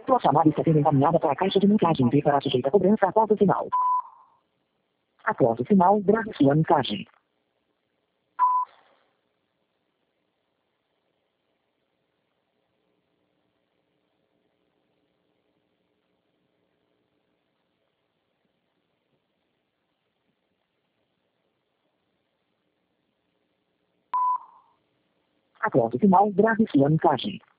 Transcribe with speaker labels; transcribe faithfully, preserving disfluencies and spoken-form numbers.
Speaker 1: Sua chamada está sendo encaminhada para a caixa de mensagens e será sujeita a cobrança após o sinal. Após o sinal, grave sua mensagem. Após o sinal, grave sua mensagem.